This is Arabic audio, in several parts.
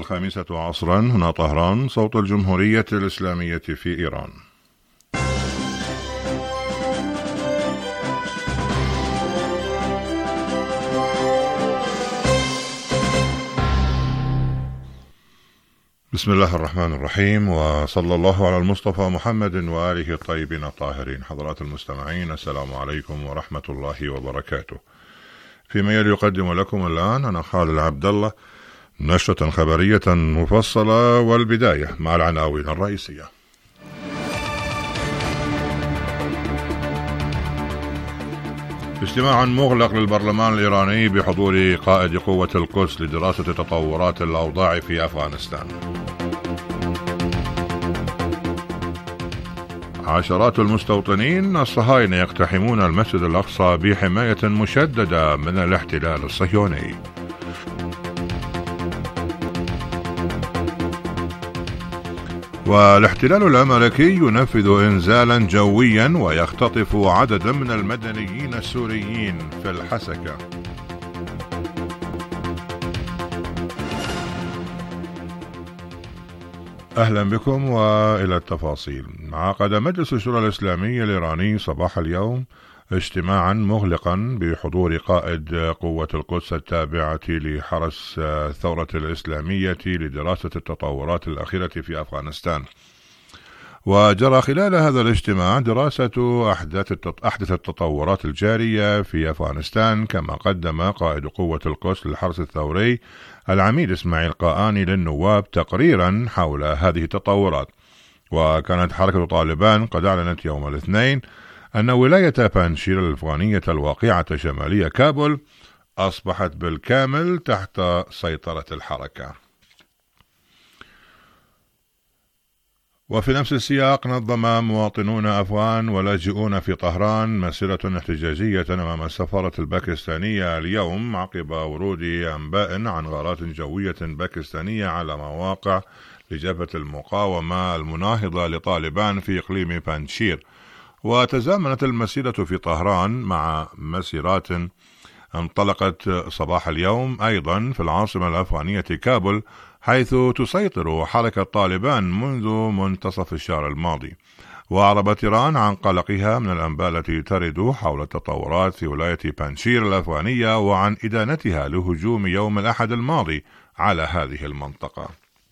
الخامسة عصرا هنا طهران، صوت الجمهورية الإسلامية في إيران. بسم الله الرحمن الرحيم، وصلى الله على المصطفى محمد وآله الطيبين الطاهرين. حضرات المستمعين، السلام عليكم ورحمة الله وبركاته. فيما يلي يقدم لكم الآن أنا خالد عبد الله نشرة خبرية مفصلة، والبداية مع العناوين الرئيسية. اجتماع مغلق للبرلمان الإيراني بحضور قائد قوة القدس لدراسة تطورات الأوضاع في أفغانستان. عشرات المستوطنين الصهاينة يقتحمون المسجد الأقصى بحماية مشددة من الاحتلال الصهيوني. والاحتلال الأمريكي ينفذ إنزالا جويا ويختطف عددا من المدنيين السوريين في الحسكة. أهلا بكم وإلى التفاصيل. عقد مجلس الشورى الإسلامي الإيراني صباح اليوم اجتماعا مغلقا بحضور قائد قوة القدس التابعة لحرس الثورة الإسلامية لدراسة التطورات الأخيرة في أفغانستان. وجرى خلال هذا الاجتماع دراسة أحدث التطورات الجارية في أفغانستان، كما قدم قائد قوة القدس للحرس الثوري العميد إسماعيل قائاني للنواب تقريرا حول هذه التطورات. وكانت حركة طالبان قد أعلنت يوم الاثنين أن ولاية بانشير الأفغانية الواقعة شمالية كابول أصبحت بالكامل تحت سيطرة الحركة. وفي نفس السياق نظم مواطنون أفغان ولاجئون في طهران مسيرة احتجاجية أمام السفارة الباكستانية اليوم عقب ورود أنباء عن غارات جوية باكستانية على مواقع لجبهة المقاومة المناهضة لطالبان في إقليم بانشير. وتزامنت المسيرة في طهران مع مسيرات انطلقت صباح اليوم أيضا في العاصمة الأفغانية كابول، حيث تسيطر حركة طالبان منذ منتصف الشهر الماضي. وأعربت إيران عن قلقها من الأنباء التي ترد حول التطورات في ولاية بانشير الأفغانية وعن إدانتها لهجوم يوم الأحد الماضي على هذه المنطقة.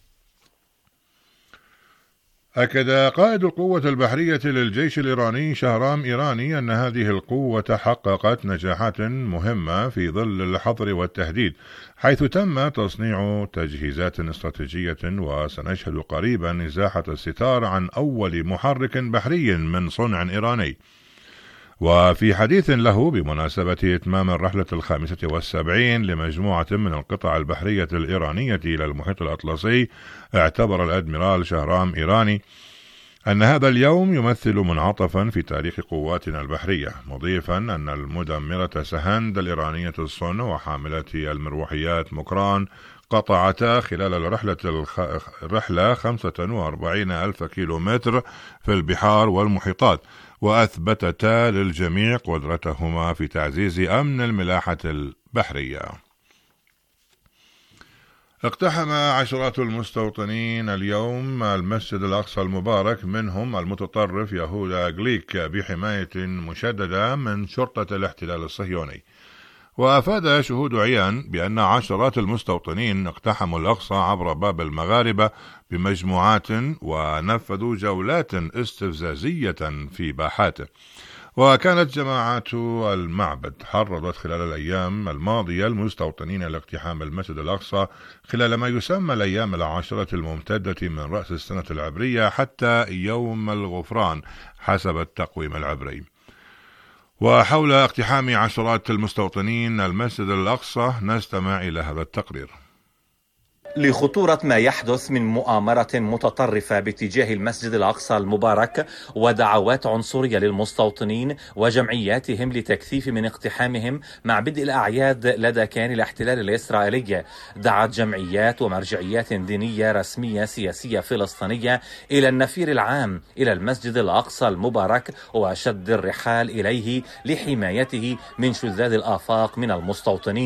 أكد قائد القوة البحرية للجيش الإيراني شهرام إيراني أن هذه القوة حققت نجاحات مهمة في ظل الحظر والتهديد، حيث تم تصنيع تجهيزات استراتيجية، وسنشهد قريبا إزاحة الستار عن أول محرك بحري من صنع إيراني. وفي حديث له بمناسبة إتمام الرحلة 75 لمجموعة من القطع البحرية الإيرانية إلى المحيط الأطلسي، اعتبر الأدميرال شهرام إيراني أن هذا اليوم يمثل منعطفا في تاريخ قواتنا البحرية، مضيفا أن المدمرة سهند الإيرانية الصنع وحاملة المروحيات مكران قطعتا خلال الرحلة 45,000 كيلومتر في البحار والمحيطات، وأثبتتا للجميع قدرتهما في تعزيز أمن الملاحة البحرية. اقتحم عشرات المستوطنين اليوم المسجد الأقصى المبارك، منهم المتطرف يهودا غليك بحماية مشددة من شرطة الاحتلال الصهيوني. وأفاد شهود عيان بأن عشرات المستوطنين اقتحموا الأقصى عبر باب المغاربة بمجموعات ونفذوا جولات استفزازية في باحاته. وكانت جماعات المعبد حرضت خلال الأيام الماضية المستوطنين لاقتحام المسجد الأقصى خلال ما يسمى الأيام العاشرة الممتدة من رأس السنة العبرية حتى يوم الغفران حسب التقويم العبري. وحول اقتحام عشرات المستوطنين المسجد الأقصى نستمع إلى هذا التقرير. لخطورة ما يحدث من مؤامرة متطرفة باتجاه المسجد الأقصى المبارك ودعوات عنصرية للمستوطنين وجمعياتهم لتكثيف من اقتحامهم مع بدء الأعياد لدى كيان الاحتلال الإسرائيلي، دعت جمعيات ومرجعيات دينية رسمية سياسية فلسطينية إلى النفير العام إلى المسجد الأقصى المبارك وشد الرحال إليه لحمايته من شذاذ الآفاق من المستوطنين.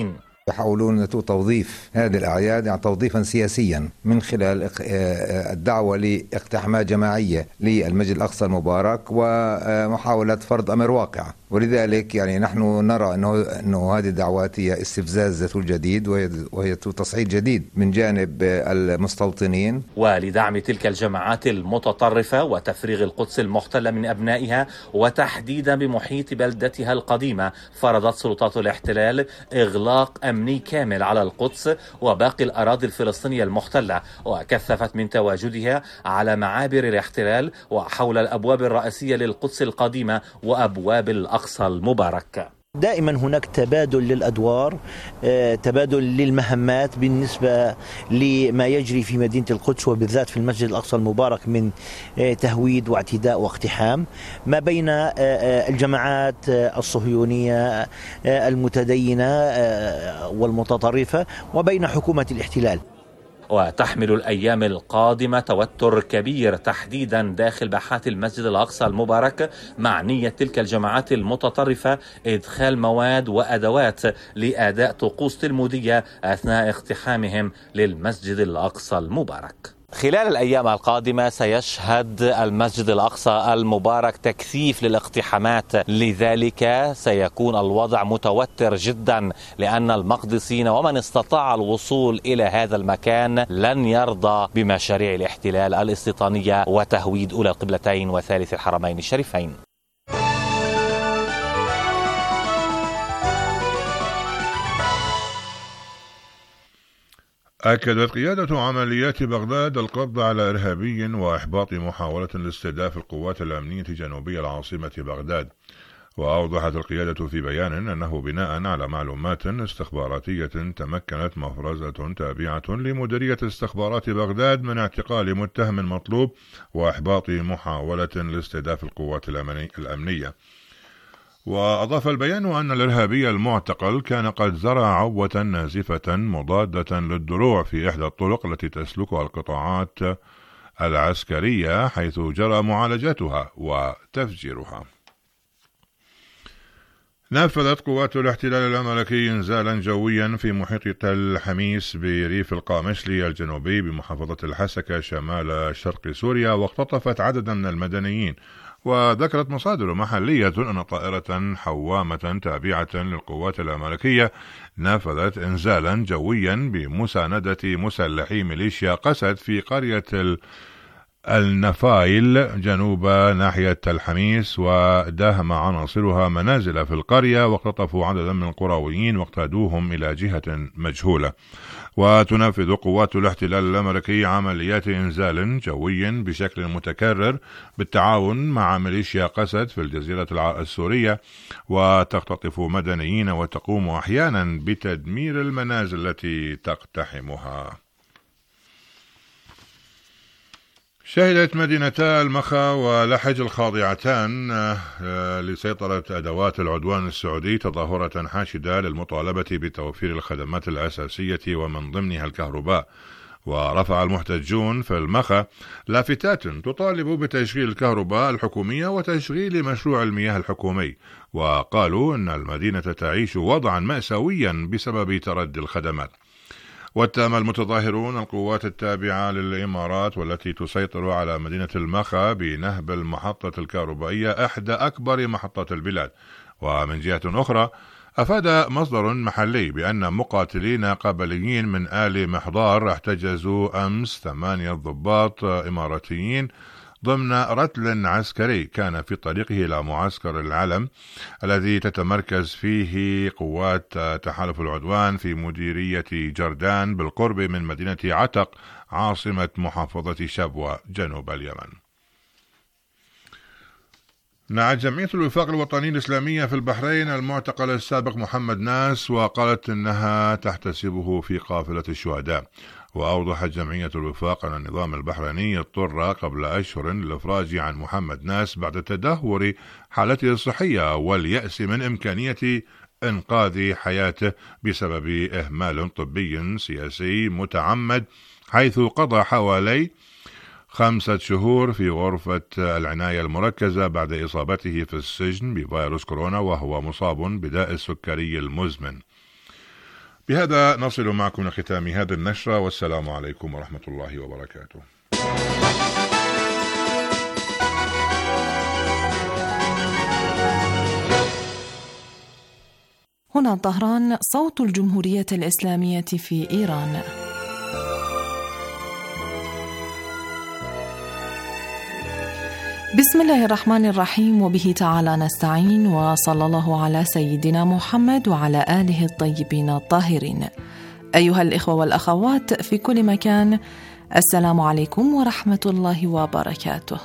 يحاولون توظيف هذه الأعياد يعني توظيفا سياسيا من خلال الدعوة لاقتحامات جماعية للمسجد الأقصى المبارك ومحاولة فرض أمر واقع. ولذلك يعني نحن نرى أنه هذه الدعوات هي استفزاز ذات الجديد وهي تصعيد جديد من جانب المستوطنين. ولدعم تلك الجماعات المتطرفة وتفريغ القدس المحتلة من أبنائها وتحديدا بمحيط بلدتها القديمة، فرضت سلطات الاحتلال إغلاق أمني كامل على القدس وباقي الأراضي الفلسطينية المحتلة، وكثفت من تواجدها على معابر الاحتلال وحول الأبواب الرئيسية للقدس القديمة وأبواب الأقصى المبارك. دائما هناك تبادل للأدوار، تبادل للمهمات بالنسبة لما يجري في مدينة القدس وبالذات في المسجد الأقصى المبارك من تهويد واعتداء واقتحام ما بين الجماعات الصهيونية المتدينة والمتطرفة وبين حكومة الاحتلال. وتحمل الأيام القادمة توتر كبير تحديدا داخل باحات المسجد الأقصى المبارك مع نية تلك الجماعات المتطرفة إدخال مواد وأدوات لأداء طقوس تلمودية أثناء اقتحامهم للمسجد الأقصى المبارك. خلال الأيام القادمة سيشهد المسجد الأقصى المبارك تكثيف للاقتحامات، لذلك سيكون الوضع متوتر جدا لأن المقدسين ومن استطاع الوصول إلى هذا المكان لن يرضى بمشاريع الاحتلال الاستيطانية وتهويد أولى القبلتين وثالث الحرمين الشريفين. أكدت قيادة عمليات بغداد القبض على إرهابي وإحباط محاولة لاستهداف القوات الأمنية جنوبي العاصمة بغداد. وأوضحت القيادة في بيان أنه بناء على معلومات استخباراتية تمكنت مفرزة تابعة لمديرية استخبارات بغداد من اعتقال متهم مطلوب وإحباط محاولة لاستهداف القوات الأمنية. وأضاف البيان أن الإرهابي المعتقل كان قد زرع عبوة نازفة مضادة للدروع في إحدى الطرق التي تسلكها القطاعات العسكرية حيث جرى معالجتها وتفجيرها. نفذت قوات الاحتلال الأمريكي إنزالا جويا في محيط تل حميس بريف القامشلي الجنوبي بمحافظة الحسكة شمال شرق سوريا واختطفت عددا من المدنيين. وذكرت مصادر محلية أن طائرة حوامة تابعة للقوات الأمريكية نفذت إنزالا جويا بمساندة مسلحي ميليشيا قسد في قرية النفايل جنوب ناحية تل حميس، وداهم عناصرها منازل في القرية واختطفوا عددا من القرويين واقتادوهم إلى جهة مجهولة. وتنفذ قوات الاحتلال الأمريكي عمليات إنزال جوي بشكل متكرر بالتعاون مع ميليشيا قسد في الجزيرة السورية، وتختطف مدنيين وتقوم أحيانا بتدمير المنازل التي تقتحمها. شهدت مدينتا المخا ولحج الخاضعتان لسيطرة أدوات العدوان السعودي تظاهرة حاشدة للمطالبة بتوفير الخدمات الأساسية ومن ضمنها الكهرباء. ورفع المحتجون في المخا لافتات تطالب بتشغيل الكهرباء الحكومية وتشغيل مشروع المياه الحكومي، وقالوا أن المدينة تعيش وضعا مأساويا بسبب تردي الخدمات. واتهم المتظاهرون القوات التابعة للإمارات والتي تسيطر على مدينة المخا بنهب المحطة الكهربائية إحدى أكبر محطات البلاد. ومن جهة أخرى أفاد مصدر محلي بأن مقاتلين قبليين من آل محضار احتجزوا أمس 8 ضباط إماراتيين ضمن رتل عسكري كان في طريقه إلى معسكر العلم الذي تتمركز فيه قوات تحالف العدوان في مديرية جردان بالقرب من مدينة عتق عاصمة محافظة شبوة جنوب اليمن. نعت جمعية الوفاق الوطني الإسلامية في البحرين المعتقل السابق محمد ناس وقالت إنها تحتسبه في قافلة الشهداء. وأوضحت جمعية الوفاق أن النظام البحريني اضطر قبل أشهر للإفراج عن محمد ناس بعد تدهور حالته الصحية واليأس من إمكانية إنقاذ حياته بسبب إهمال طبي سياسي متعمد، حيث قضى حوالي 5 شهور في غرفة العناية المركزة بعد إصابته في السجن بفيروس كورونا وهو مصاب بداء السكري المزمن. بهذا نصل معكم لختام هذه النشرة، والسلام عليكم ورحمة الله وبركاته. هنا طهران، صوت الجمهورية الإسلامية في إيران. بسم الله الرحمن الرحيم، وبه تعالى نستعين، وصلى الله على سيدنا محمد وعلى آله الطيبين الطاهرين. أيها الإخوة والأخوات في كل مكان، السلام عليكم ورحمة الله وبركاته.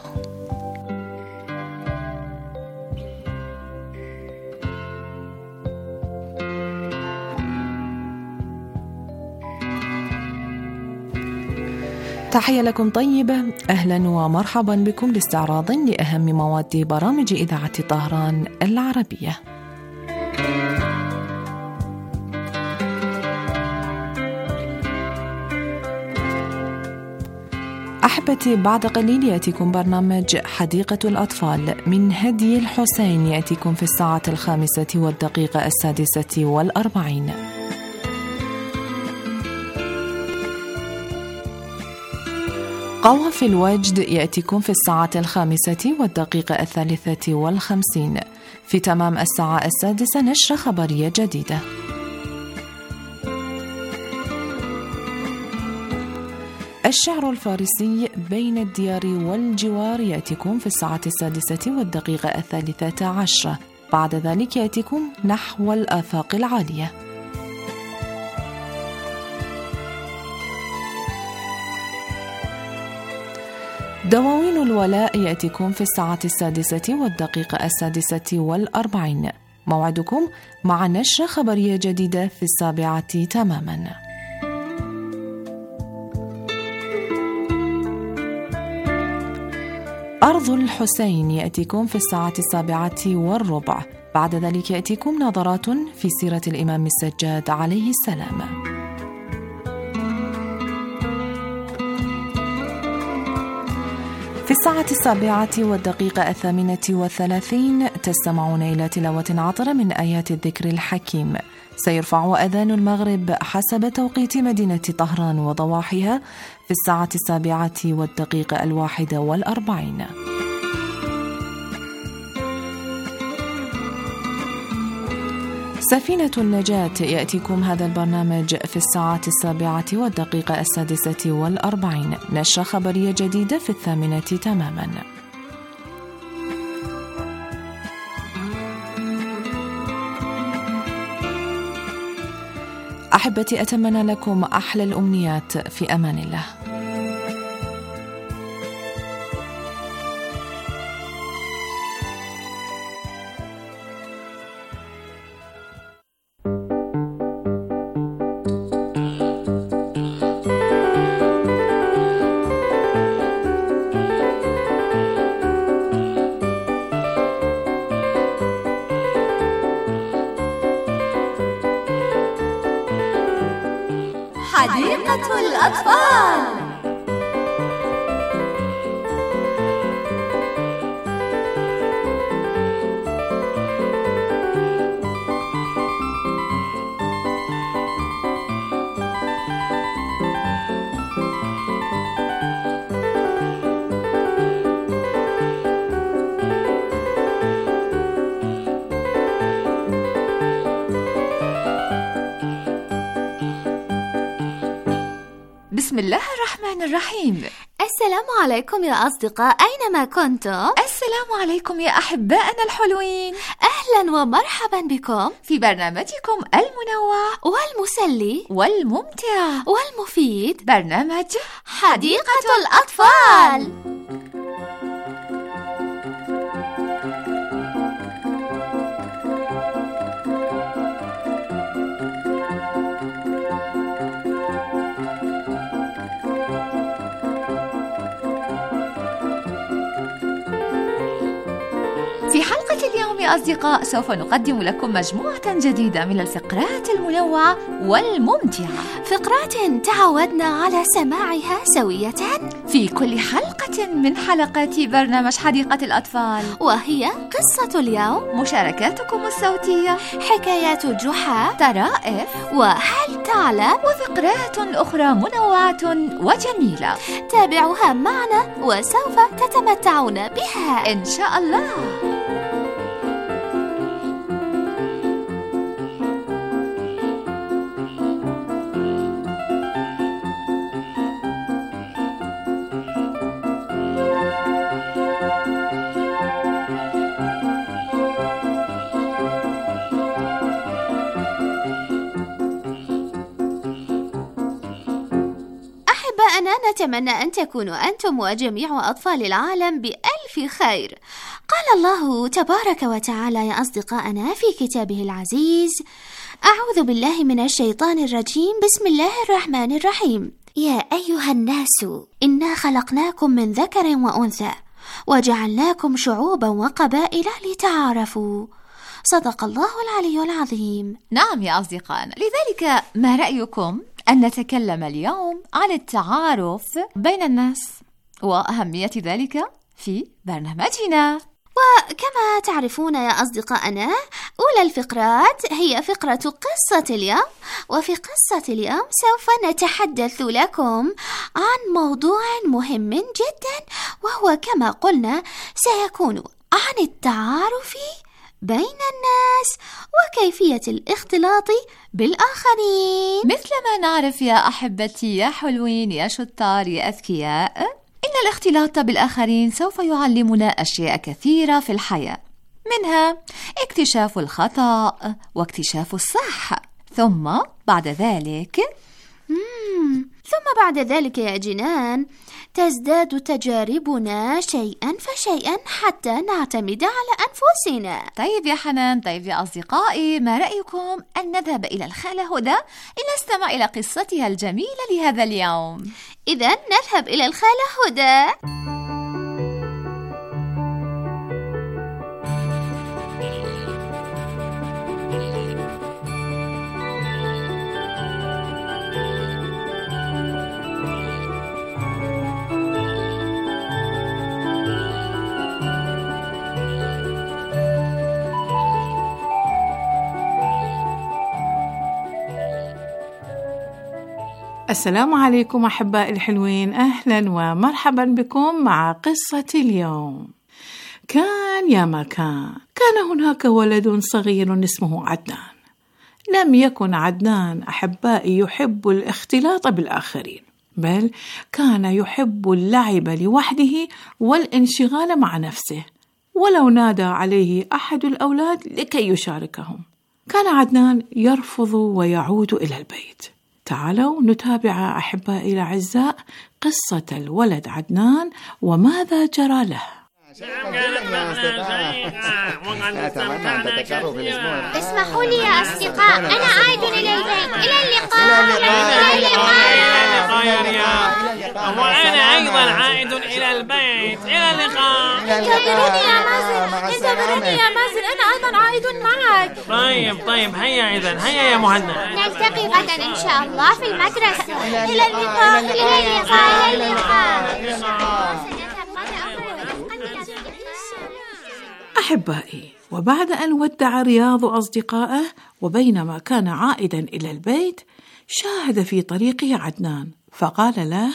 تحية لكم طيبة، أهلا ومرحبا بكم لاستعراض لأهم مواد برامج إذاعة طهران العربية. أحبتي، بعد قليل يأتيكم برنامج حديقة الأطفال من هدي الحسين، يأتيكم في الساعة 5:46. قوافي الوجد يأتيكم في الساعة 5:53. في تمام الساعة 6 نشرة خبرية جديدة. الشعر الفارسي بين الديار والجوار يأتيكم في الساعة 6:13. بعد ذلك يأتيكم نحو الآفاق العالية. دواوين الولاء يأتيكم في الساعة 6:46. موعدكم مع نشرة خبرية جديدة في 7 تماما. أرض الحسين يأتيكم في الساعة 7:15. بعد ذلك يأتيكم نظرات في سيرة الإمام السجاد عليه السلام. في الساعة 7:38 تستمعون إلى تلاوة عطرة من آيات الذكر الحكيم. سيرفع أذان المغرب حسب توقيت مدينة طهران وضواحيها في الساعة 7:41. سفينة النجاة يأتيكم هذا البرنامج في الساعة 7:46. نشرة خبرية جديدة في 8 تماما. أحبتي، أتمنى لكم أحلى الأمنيات، في أمان الله. حديقة الأطفال. بسم الله الرحمن الرحيم. السلام عليكم يا أصدقاء، أينما كنتم. السلام عليكم يا أحبائنا الحلوين. أهلا ومرحبا بكم في برنامجكم المنوع والمسلي والممتع والمفيد، برنامج حديقة الأطفال. في حلقة اليوم يا أصدقاء سوف نقدم لكم مجموعة جديدة من الفقرات المنوعة والممتعة، فقرات تعودنا على سماعها سوية في كل حلقة حلقة من حلقات برنامج حديقة الأطفال، وهي قصة اليوم، مشاركاتكم الصوتية، حكايات جحا، طرائف، وهل تعلم، وفقرات أخرى منوعة وجميلة. تابعوها معنا وسوف تتمتعون بها إن شاء الله. أحبائنا، نتمنى أن تكونوا أنتم وجميع أطفال العالم بألف خير. قال الله تبارك وتعالى يا أصدقائنا في كتابه العزيز: أعوذ بالله من الشيطان الرجيم، بسم الله الرحمن الرحيم. يا أيها الناس إنا خلقناكم من ذكر وأنثى وجعلناكم شعوبا وقبائل لتعارفوا. صدق الله العلي العظيم. نعم يا أصدقائنا، لذلك ما رأيكم أن نتكلم اليوم عن التعارف بين الناس وأهمية ذلك في برنامجنا؟ وكما تعرفون يا أصدقائنا، أولى الفقرات هي فقرة قصة اليوم، وفي قصة اليوم سوف نتحدث لكم عن موضوع مهم جدا، وهو كما قلنا سيكون عن التعارف بين الناس وكيفية الاختلاط بالآخرين. مثلما نعرف يا أحبتي يا حلوين يا شطار يا أذكياء، إن الاختلاط بالآخرين سوف يعلمنا أشياء كثيرة في الحياة، منها اكتشاف الخطأ واكتشاف الصح، ثم بعد ذلك يا جنان تزداد تجاربنا شيئا فشيئا حتى نعتمد على أنفسنا. طيب يا حنان، طيب يا أصدقائي، ما رأيكم أن نذهب إلى الخالة هدى لنستمع إلى قصتها الجميلة لهذا اليوم؟ إذن نذهب إلى الخالة هدى. السلام عليكم أحبائي الحلوين، أهلا ومرحبا بكم مع قصة اليوم. كان يا ما كان هناك ولد صغير اسمه عدنان. لم يكن عدنان أحبائي يحب الاختلاط بالآخرين، بل كان يحب اللعب لوحده والانشغال مع نفسه، ولو نادى عليه أحد الأولاد لكي يشاركهم كان عدنان يرفض ويعود إلى البيت. تعالوا نتابع أحبائي الأعزاء قصة الولد عدنان وماذا جرى له. اسمحوا لي يا أصدقاء، أنا عائد إلى البيت. إلى اللقاء. يا رياض، وأنا أيضا عائد إلى البيت. إلى اللقاء. انتظروني يا مازن، أنا أيضا عائد معك. طيب، هيا إذن، هيا يا مهند. نلتقي غدا إن شاء الله في المدرسة. إلى اللقاء. أحبائي، وبعد أن ودع رياض أصدقائه وبينما كان عائدا إلى البيت شاهد في طريقه عدنان، فقال له: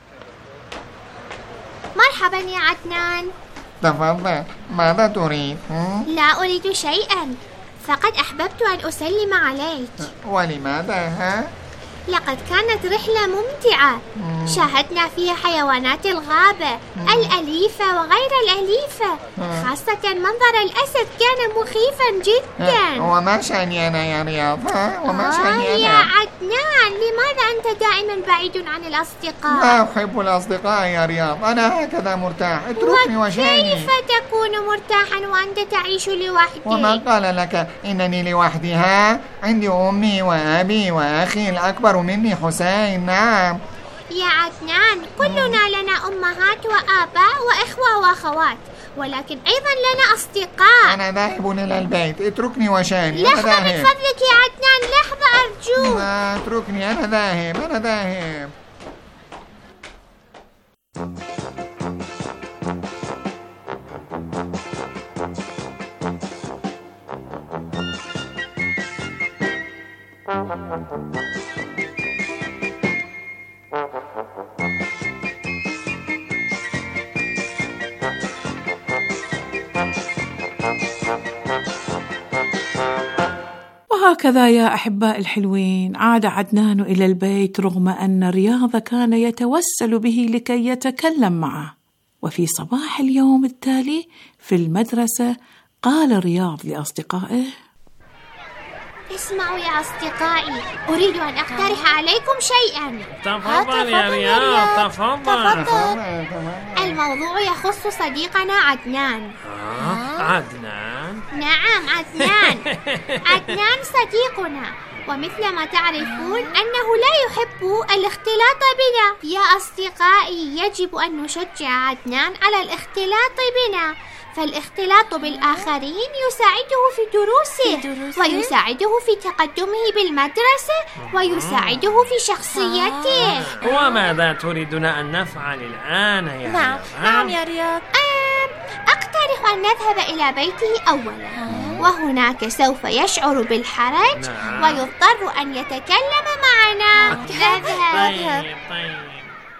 مرحبا يا عدنان. تفضل، ماذا تريد؟ لا أريد شيئا، فقد أحببت أن أسلم عليك. ولماذا؟ لقد كانت رحلة ممتعة، شاهدنا فيها حيوانات الغابة الأليفة وغير الأليفة، خاصة منظر الأسد كان مخيفا جدا. وما شأني أنا يا رياض؟ وما شأني أنا؟ يا عدنان، لماذا أنت دائما بعيد عن الأصدقاء؟ لا أحب الأصدقاء يا رياض، أنا هكذا مرتاح، اتركني وشأني. وكيف تكون مرتاحا وأنت تعيش لوحدك؟ وما قال لك إنني لوحدي؟ عندي أمي وأبي وأخي الأكبر مني حسين. نعم يا عدنان، كلنا لنا أمهات وآباء وإخوة وأخوات، ولكن أيضا لنا أصدقاء. أنا ذاهب إلى البيت، اتركني وشاني. لحظة من فضلك يا عدنان، لحظة أرجوك. اتركني، أنا ذاهب. وهكذا يا أحباء الحلوين عاد عدنان إلى البيت رغم أن رياض كان يتوسل به لكي يتكلم معه. وفي صباح اليوم التالي في المدرسة قال رياض لأصدقائه: اسمعوا يا أصدقائي، أريد أن أقترح عليكم شيئا. تفضل يا رياض، تفضل. الموضوع يخص صديقنا عدنان. عدنان؟ نعم عدنان. عدنان صديقنا، ومثل ما تعرفون أنه لا يحب الاختلاط بنا. يا أصدقائي، يجب أن نشجع عدنان على الاختلاط بنا، فالاختلاط بالآخرين يساعده في دروسه ويساعده في تقدمه بالمدرسة ويساعده في شخصيته. وماذا تريدون أن نفعل الآن يا رياض؟ نعم يا رياض. أقترح أن نذهب إلى بيته أولا، وهناك سوف يشعر بالحرج ويضطر أن يتكلم معنا. اذهب. طيب.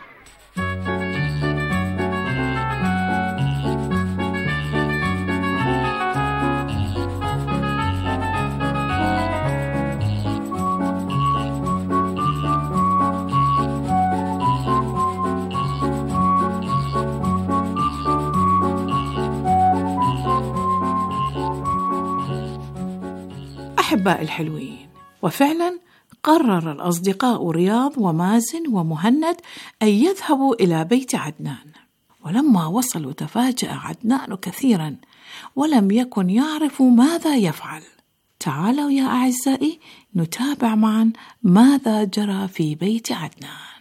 أحباء الحلوين، وفعلا قرر الأصدقاء رياض ومازن ومهند أن يذهبوا إلى بيت عدنان. ولما وصلوا تفاجأ عدنان كثيرا ولم يكن يعرف ماذا يفعل. تعالوا يا أعزائي نتابع معا ماذا جرى في بيت عدنان.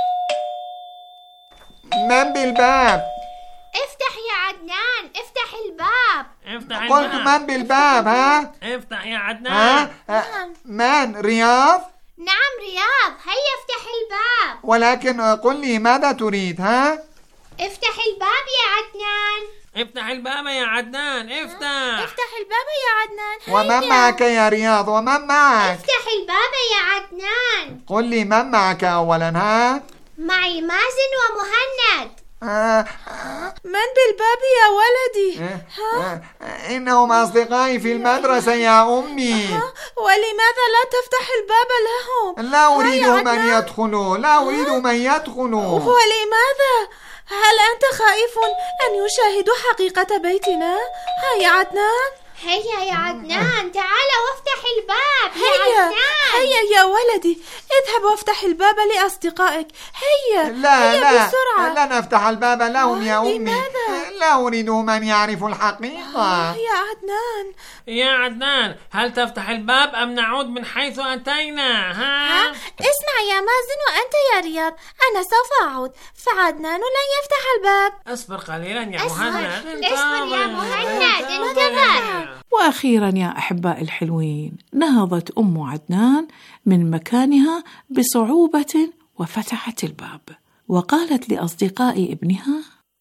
من بالباب؟ افتح يا عدنان، افتح الباب. قلت من بالباب؟ ها؟ افتح يا عدنان. من؟ رياض؟ نعم رياض، هيا افتح الباب. ولكن قل لي ماذا تريد؟ ها؟ افتح الباب يا عدنان. افتح الباب يا عدنان، افتح الباب يا عدنان. ومن معك يا رياض؟ ومن معك؟ افتح الباب يا عدنان. قل لي من معك أولا؟ ها؟ معي مازن ومهند. من بالباب يا ولدي؟ إنهم أصدقائي في المدرسة يا أمي. ولماذا لا تفتح الباب لهم؟ لا أريدهم أن يدخلوا، لا أريد من يدخلوا. ولماذا؟ هل أنت خائف أن يشاهدوا حقيقة بيتنا؟ هيا عدنان، هيا يا عدنان، تعال وافتح الباب. هيا يا ولدي، اذهب وافتح الباب لأصدقائك. هيا بسرعة. لا نفتح الباب لهم يا أمي. لماذا؟ لا أريدهم أن يعرفوا الحقيقة. يا عدنان، هل تفتح الباب أم نعود من حيث أتينا؟ اسمع يا مازن وأنت يا رياض، أنا سوف أعود، فعدنان لن يفتح الباب. اصبر قليلا يا مهند. اصبر يا مهند، انتظر. وأخيرا يا أحباء الحلوين نهضت أم عدنان من مكانها بصعوبة وفتحت الباب وقالت لأصدقاء ابنها: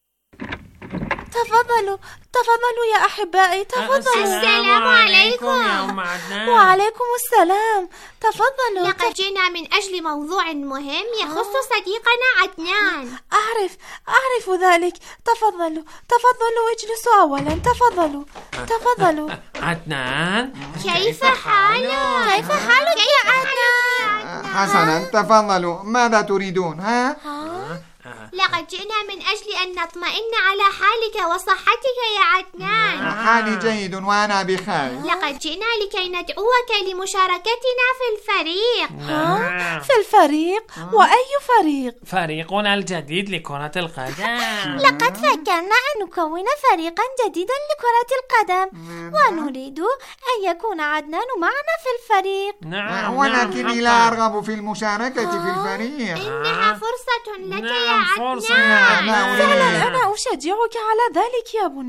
تفضلوا يا أحبائي، تفضلوا. السلام عليكم يا أم عدنان. وعليكم السلام، تفضلوا. لقد جئنا من أجل موضوع مهم يخص صديقنا عدنان. أعرف ذلك. تفضلوا اجلسوا أولا. تفضلوا. عدنان، كيف حالك يا عدنان؟ حسنا، تفضلوا. ماذا تريدون؟ لقد جئنا من أجل أن نطمئن على حالك وصحتك يا عدنان. حالي جيد وأنا بخير. لقد جئنا لكي ندعوك لمشاركتنا في الفريق. في الفريق؟ وأي فريق؟ فريقنا الجديد لكرة القدم. لقد فكرنا أن نكون فريقا جديدا لكرة القدم، ونريد أن يكون عدنان معنا في الفريق. ولكني لا أرغب في المشاركة في الفريق. إنها فرصة لك يا عدنان. فعلا أنا أشجعك على ذلك يا بني.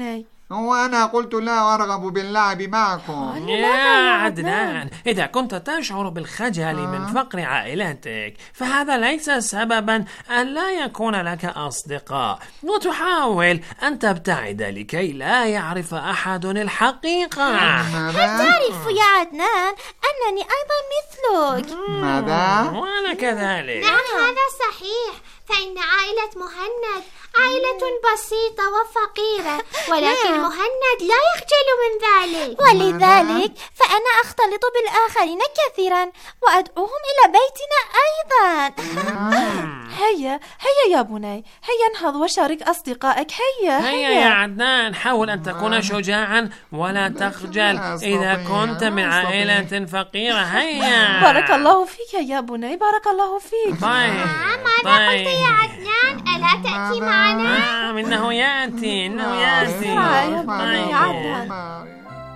وأنا قلت لا أرغب باللعب معكم. يا عدنان، إذا كنت تشعر بالخجل من فقر عائلتك فهذا ليس سببا أن لا يكون لك أصدقاء، وتحاول أن تبتعد لكي لا يعرف أحد الحقيقة. هل تعرف يا عدنان أنني أيضا مثلك؟ ماذا؟ وأنا كذلك. نعم هذا صحيح، فإن عائلة مهند عائلة بسيطة وفقيرة، ولكن مهند لا يخجل من ذلك، ولذلك فأنا أختلط بالآخرين كثيرا وأدعوهم إلى بيتنا أيضا. هيا يا بني، هيا انهض وشارك أصدقائك. هيا يا عدنان، حاول أن تكون شجاعا ولا تخجل إذا كنت من عائلة فقيرة. هيا. بارك الله فيك يا بني، بارك الله فيك. ماذا قلت يا عدنان؟ ألا تأتي معنا؟ إنه يأتي. يا بني عدنان.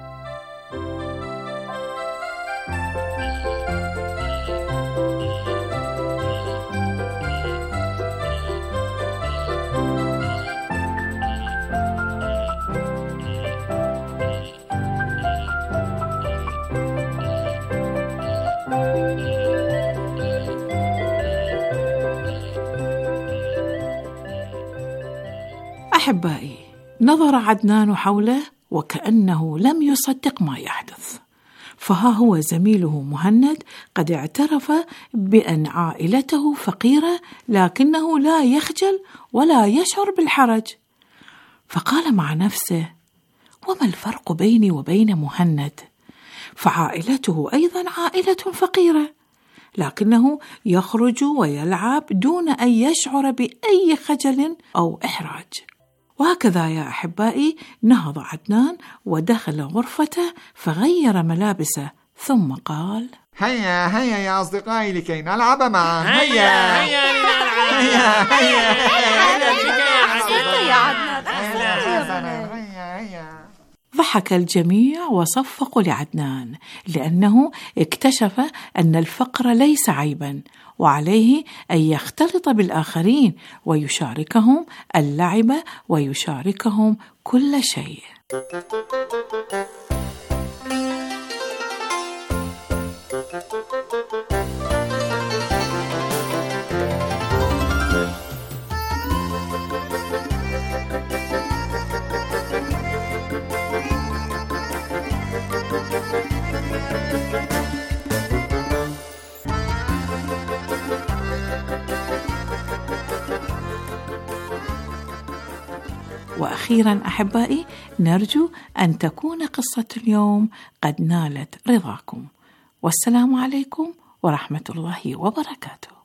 أحبائي، نظر عدنان حوله وكأنه لم يصدق ما يحدث، فها هو زميله مهند قد اعترف بأن عائلته فقيرة لكنه لا يخجل ولا يشعر بالحرج. فقال مع نفسه: وما الفرق بيني وبين مهند؟ فعائلته أيضا عائلة فقيرة، لكنه يخرج ويلعب دون أن يشعر بأي خجل أو إحراج. وهكذا يا أحبائي نهض عدنان ودخل غرفته فغير ملابسه، ثم قال: هيا يا أصدقائي لكي نلعب معا. هيا يا عدنان. ضحك الجميع وصفقوا لعدنان، لأنه اكتشف أن الفقر ليس عيبا، وعليه أن يختلط بالآخرين ويشاركهم اللعب ويشاركهم كل شيء. وأخيرا أحبائي، نرجو أن تكون قصة اليوم قد نالت رضاكم، والسلام عليكم ورحمة الله وبركاته.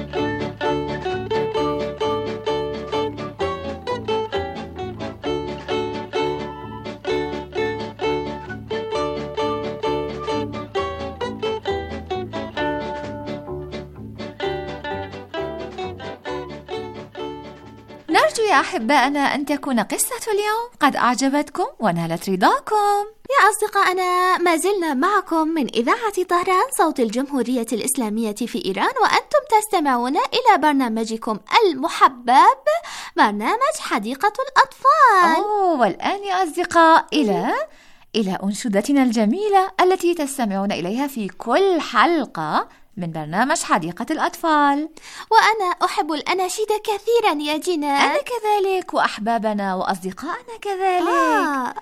نرجو يا أحبائنا أن تكون قصة اليوم قد أعجبتكم ونالت رضاكم. يا أصدقائنا، ما زلنا معكم من إذاعة طهران صوت الجمهورية الإسلامية في إيران، وأنتم تستمعون إلى برنامجكم المحبب، برنامج حديقة الأطفال. والآن يا أصدقاء إلى أنشودتنا الجميلة التي تستمعون إليها في كل حلقة من برنامج حديقة الأطفال. وأنا أحب الأناشيد كثيرا يا جنان. أنا كذلك، وأحبابنا وأصدقائنا كذلك.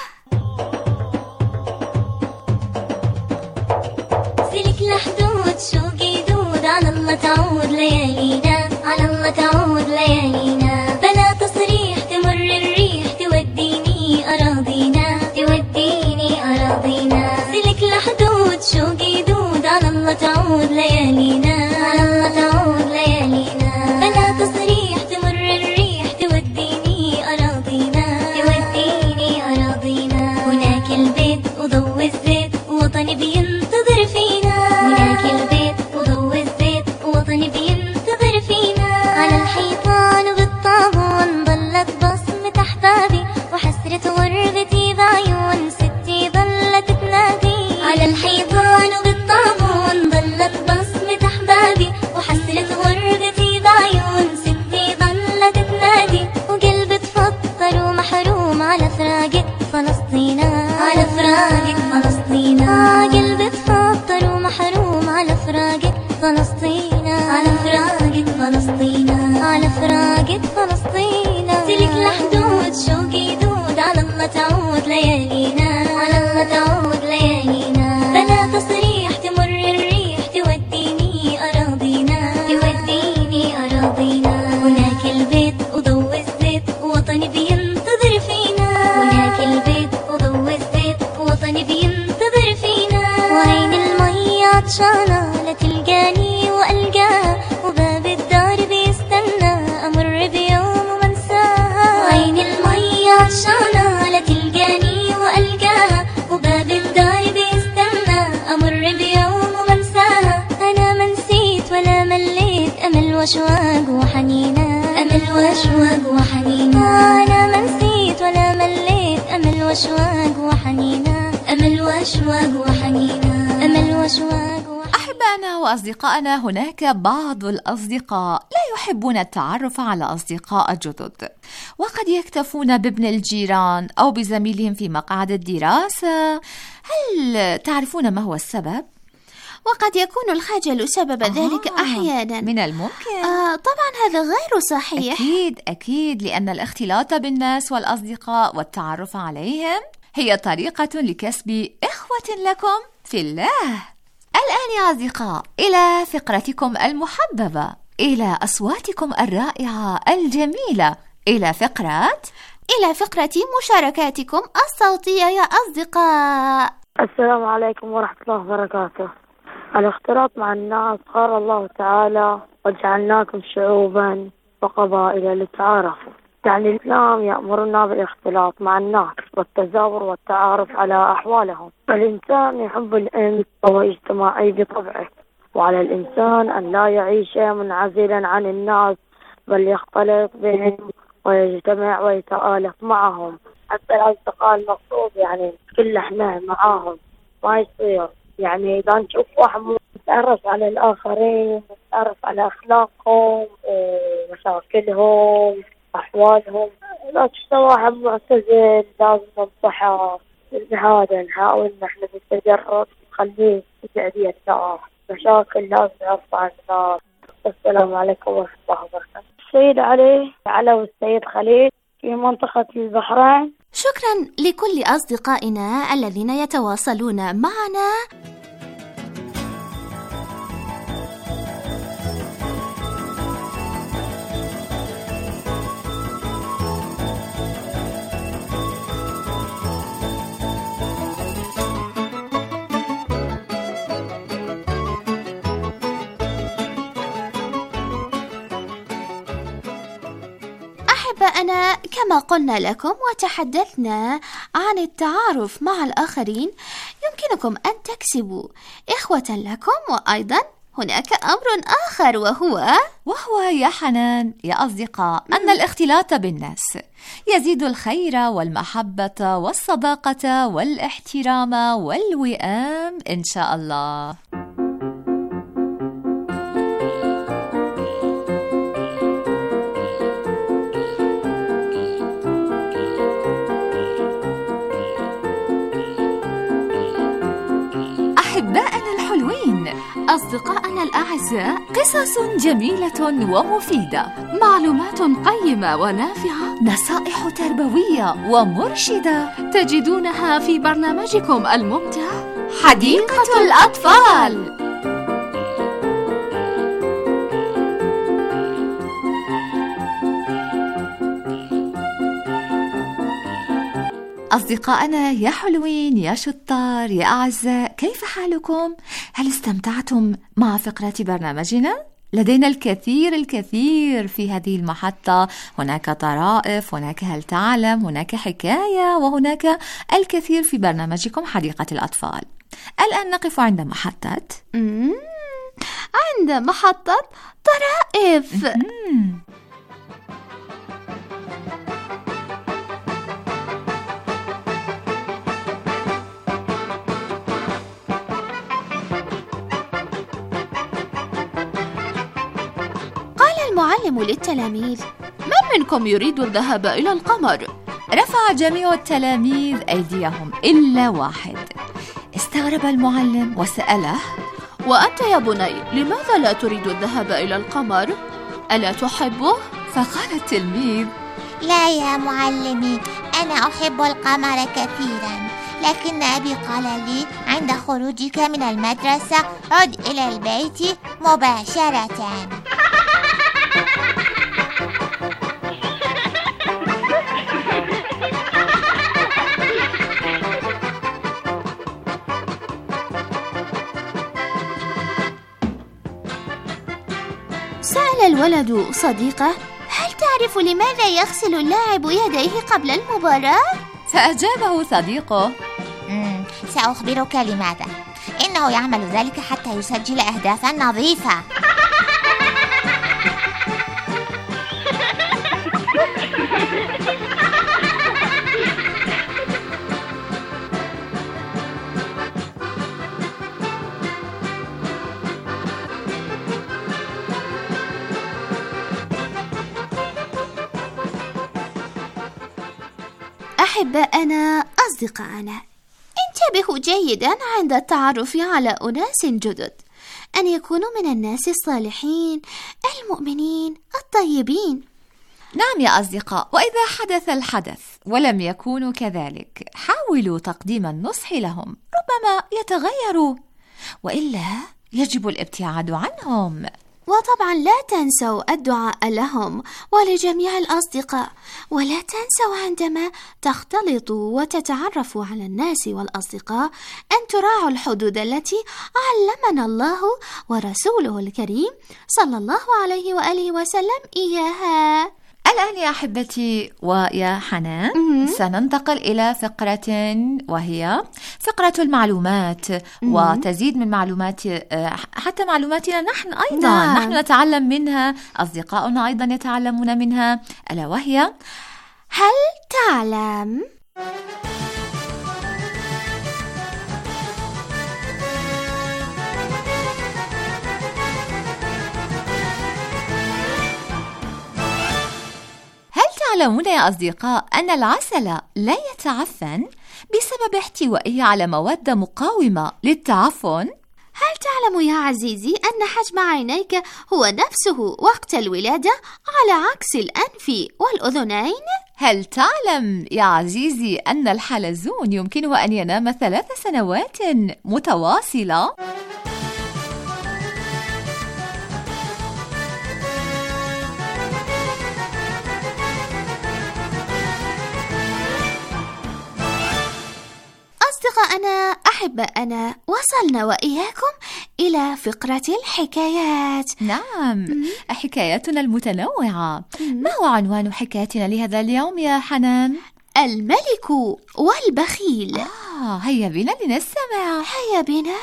سلك لحدود شوقي دود، على الله تعود ليالينا، على الله تعود ليالينا. بلا تصريح تمر الريح، توديني أراضينا، توديني أراضينا. سلك لحدود شوقي دود، على الله تعود ليالينا، على الله تعود ليالينا. بلا تصريح تمر الريح، توديني أراضينا، توديني أراضينا. هناك البيت وضوء الزيت، وطني بينتظر فينا. هناك البيت وضوء الزيت، وطني بينتظر فينا. على الحيطان ليالينا. قلبي تفطر ومحروم على فراقك فلسطين، على فراقك فلسطين، على فراقك فلسطين. سلك لحدود شوقي يدود، على الله تعود ليالينا، على الله تعود ليالينا. بلا تصريح تمر الريح توديني أراضينا، توديني أراضينا. هناك البيت وضوء الزيت وطني بينتظر فينا، هناك البيت وضوء الزيت وطني بينتظر فينا. وعين المية عطشانة لا تلقاني وألقاها، وباب الدار بيستنى أمر بيوم ومنساها. وعين المية عطشانة لا تلقاني وألقاها، وباب الدار بيستنى أمر بيوم ومنساها. أنا ما نسيت ولا مليت، أمل وأشواق وحنينة، أمل وأشواق وحنينة. أنا ما نسيت ولا مليت، أمل وأشواق وحنينة، أمل وأشواق وحنينة، أمل وأشواق. أحبائنا وأصدقائنا، هناك بعض الأصدقاء لا يحبون التعرف على أصدقاء جدد، وقد يكتفون بابن الجيران أو بزميلهم في مقعد الدراسة. هل تعرفون ما هو السبب؟ وقد يكون الخجل سبب ذلك أحيانا. من الممكن. طبعا هذا غير صحيح. أكيد لأن الاختلاط بالناس والأصدقاء والتعرف عليهم هي طريقة لكسب إخوة لكم في الله. الآن يا أصدقاء إلى فقرتكم المحببة، إلى أصواتكم الرائعة الجميلة، إلى فقرة مشاركاتكم الصوتية يا أصدقاء. السلام عليكم ورحمة الله وبركاته. الاختلاط مع الناس قال الله تعالى: وجعلناكم شعوبا وقبائل لتعارفوا. يعني الإسلام يأمرنا بالاختلاط مع الناس والتزاور والتعارف على أحوالهم. فالإنسان يحب الأنس وهو اجتماعي بطبعه، وعلى الإنسان أن لا يعيش منعزلا عن الناس، بل يختلط بهم ويجتمع ويتآلف معهم. حتى الأصدقاء المقصود يعني كل احنا معاهم، ما يصير يعني إذا نشوف واحد نتعرف على الآخرين، نتعرف على أخلاقهم ومشاكلهم أحوالهم. لا تشوف واحد معتزل لازم ننصحه، هذا نحاول نحن بالتجرد نخليه يقعد يرتاح. مشاكل لازم نرفع عن الناس. السلام عليكم ورحمة الله وبركاته. السيد علي والسيد خليل في منطقة البحرين. شكرا لكل أصدقائنا الذين يتواصلون معنا. أنا كما قلنا لكم وتحدثنا عن التعارف مع الآخرين، يمكنكم أن تكسبوا إخوة لكم. وأيضا هناك أمر آخر وهو يا حنان يا أصدقاء أن الاختلاط بالناس يزيد الخير والمحبة والصداقة والاحترام والوئام إن شاء الله. أحبائنا الحلوين، أصدقائنا الأعزاء، قصص جميلة ومفيدة، معلومات قيمة ونافعة، نصائح تربوية ومرشدة تجدونها في برنامجكم الممتع حديقة الأطفال. أصدقائنا يا حلوين يا شطار يا أعزاء، كيف حالكم؟ هل استمتعتم مع فقرة برنامجنا؟ لدينا الكثير في هذه المحطة. هناك طرائف، هناك هل تعلم، هناك حكاية، وهناك الكثير في برنامجكم حديقة الأطفال. الآن نقف عند محطة طرائف. المعلم للتلاميذ: من منكم يريد الذهاب إلى القمر؟ رفع جميع التلاميذ أيديهم إلا واحد. استغرب المعلم وسأله: وأنت يا بني لماذا لا تريد الذهاب إلى القمر؟ ألا تحبه؟ فقال التلميذ: لا يا معلمي، أنا أحب القمر كثيرا، لكن أبي قال لي عند خروجك من المدرسة عد إلى البيت مباشرة. سأل الولد صديقه: هل تعرف لماذا يغسل اللاعب يديه قبل المباراة؟ فأجابه صديقه: سأخبرك لماذا. إنه يعمل ذلك حتى يسجل أهدافا نظيفة. أحباءنا، أصدقائنا، انتبهوا جيدا عند التعرف على أناس جدد، أن يكونوا من الناس الصالحين المؤمنين الطيبين. نعم يا أصدقاء، وإذا حدث الحدث ولم يكونوا كذلك حاولوا تقديم النصح لهم، ربما يتغيروا، وإلا يجب الابتعاد عنهم. وطبعا لا تنسوا الدعاء لهم ولجميع الأصدقاء، ولا تنسوا عندما تختلطوا وتتعرفوا على الناس والأصدقاء أن تراعوا الحدود التي علمنا الله ورسوله الكريم صلى الله عليه وآله وسلم إياها. الآن يا أحبتي ويا حنان سننتقل إلى فقرة وهي فقرة المعلومات، وتزيد من معلومات حتى معلوماتنا نحن أيضا. نعم. نحن نتعلم منها، أصدقاؤنا أيضا يتعلمون منها، ألا وهي: هل تعلم؟ تعلمون يا أصدقاء أن العسل لا يتعفن بسبب احتوائه على مواد مقاومة للتعفن؟ هل تعلم يا عزيزي أن حجم عينيك هو نفسه وقت الولادة على عكس الأنف والأذنين؟ هل تعلم يا عزيزي أن الحلزون يمكنه أن ينام 3 سنوات متواصلة؟ أصدقائنا أحباءنا، وصلنا وإياكم إلى فقرة الحكايات. نعم، حكاياتنا المتنوعة. ما هو عنوان حكايتنا لهذا اليوم يا حنان؟ الملك والبخيل. هيا بنا لنستمع. هيا بنا.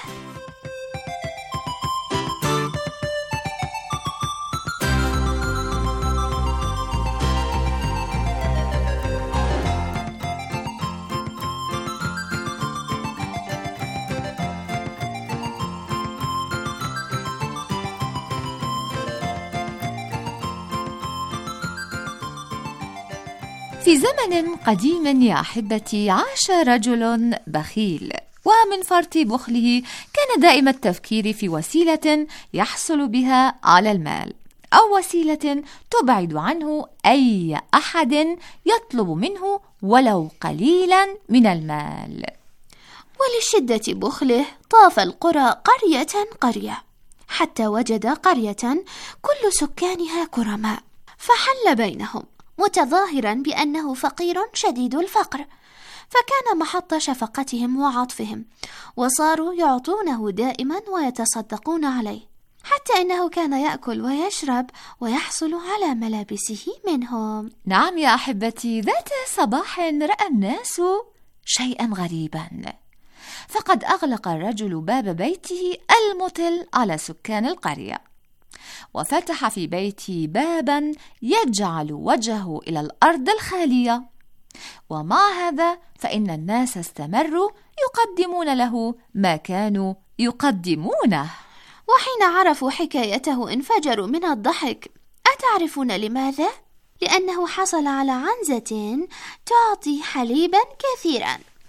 في زمن قديم يا أحبتي عاش رجل بخيل، ومن فرط بخله كان دائم التفكير في وسيلة يحصل بها على المال، أو وسيلة تبعد عنه أي أحد يطلب منه ولو قليلا من المال. ولشدة بخله طاف القرى قرية حتى وجد قرية كل سكانها كرماء، فحل بينهم متظاهرا بأنه فقير شديد الفقر، فكان محط شفقتهم وعطفهم، وصاروا يعطونه دائما ويتصدقون عليه، حتى إنه كان يأكل ويشرب ويحصل على ملابسه منهم. نعم يا أحبتي، ذات صباح رأى الناس شيئا غريبا، فقد أغلق الرجل باب بيته المطل على سكان القرية، وفتح في بيته بابا يجعل وجهه إلى الأرض الخالية، ومع هذا فإن الناس استمروا يقدمون له ما كانوا يقدمونه. وحين عرفوا حكايته انفجروا من الضحك. أتعرفون لماذا؟ لأنه حصل على عنزة تعطي حليبا كثيرا،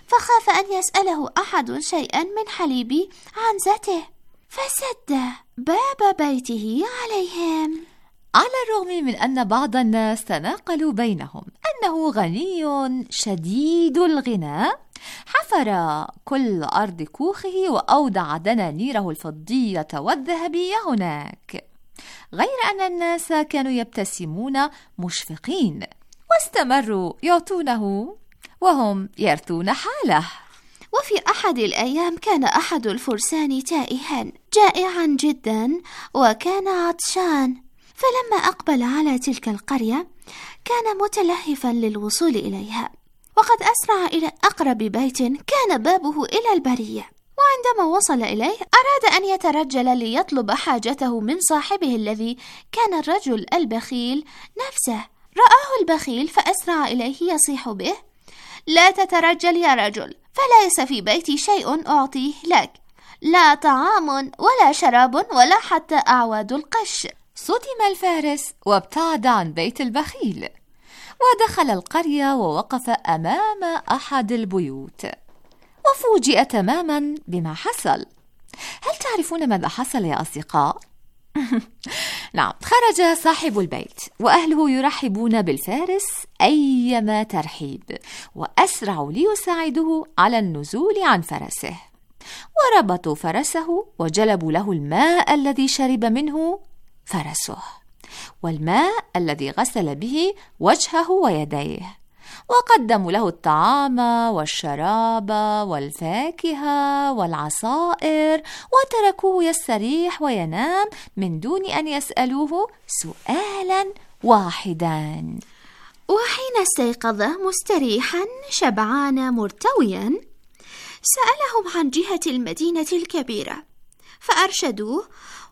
فخاف أن يسأله أحد شيئا من حليب عنزته، فسد باب بيته عليهم. على الرغم من أن بعض الناس تناقلوا بينهم أنه غني شديد الغنى، حفر كل أرض كوخه وأودع دنانيره الفضية والذهبية هناك، غير أن الناس كانوا يبتسمون مشفقين، واستمروا يعطونه وهم يرثون حاله. وفي أحد الأيام كان أحد الفرسان تائها جائعا جدا وكان عطشان، فلما أقبل على تلك القرية كان متلهفا للوصول إليها، وقد أسرع إلى أقرب بيت كان بابه إلى البرية، وعندما وصل إليه أراد أن يترجل ليطلب حاجته من صاحبه الذي كان الرجل البخيل نفسه. رآه البخيل فأسرع إليه يصيح به: لا تترجل يا رجل، فليس في بيتي شيء أعطيه لك، لا طعام ولا شراب ولا حتى أعواد القش. صدم الفارس وابتعد عن بيت البخيل، ودخل القرية ووقف أمام أحد البيوت، وفوجئ تماما بما حصل. هل تعرفون ماذا حصل يا أصدقاء؟ نعم، خرج صاحب البيت وأهله يرحبون بالفارس أيما ترحيب، وأسرعوا ليساعدوه على النزول عن فرسه، وربطوا فرسه وجلبوا له الماء الذي شرب منه فرسه، والماء الذي غسل به وجهه ويديه، وقدموا له الطعام والشراب والفاكهة والعصائر، وتركوه يستريح وينام من دون أن يسألوه سؤالا واحدا. وحين استيقظ مستريحا شبعان مرتويا، سألهم عن جهة المدينة الكبيرة، فأرشدوه،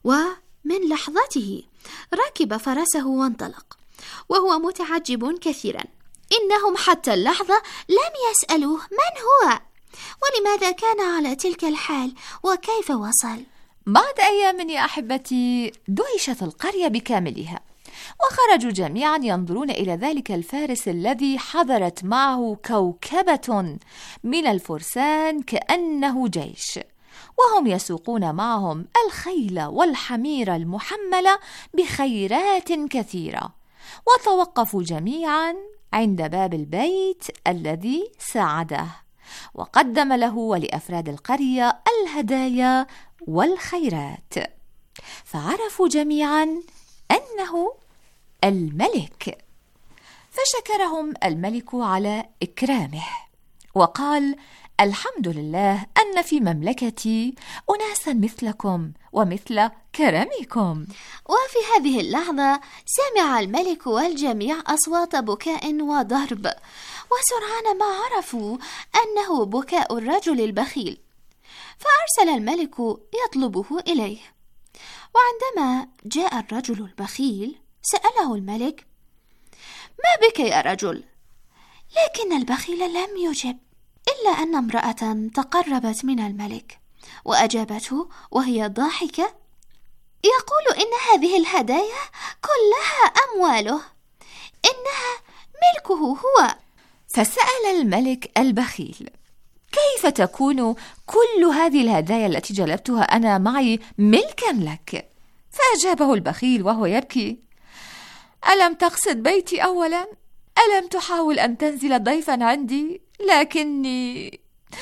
ومن لحظته ركب فرسه وانطلق وهو متعجب كثيرا. إنهم حتى اللحظة لم يسألوه من هو ولماذا كان على تلك الحال وكيف وصل. بعد أيام يا أحبتي دهشت القرية بكاملها، وخرجوا جميعا ينظرون إلى ذلك الفارس الذي حضرت معه كوكبة من الفرسان كأنه جيش، وهم يسوقون معهم الخيل والحمير المحملة بخيرات كثيرة. وتوقفوا جميعا عند باب البيت الذي ساعده، وقدم له ولأفراد القرية الهدايا والخيرات، فعرفوا جميعا أنه الملك، فشكرهم الملك على إكرامه، وقال: الحمد لله أن في مملكتي أناسا مثلكم ومثل كرمكم. وفي هذه اللحظة سمع الملك والجميع أصوات بكاء وضرب، وسرعان ما عرفوا أنه بكاء الرجل البخيل، فأرسل الملك يطلبه إليه. وعندما جاء الرجل البخيل سأله الملك: ما بك يا رجل؟ لكن البخيل لم يجب، إلا أن امرأة تقربت من الملك وأجابته وهي ضاحكة: يقول إن هذه الهدايا كلها أمواله، إنها ملكه هو. فسأل الملك البخيل: كيف تكون كل هذه الهدايا التي جلبتها أنا معي ملكا لك؟ فأجابه البخيل وهو يبكي: ألم تقصد بيتي أولا؟ ألم تحاول أن تنزل ضيفا عندي؟ لكني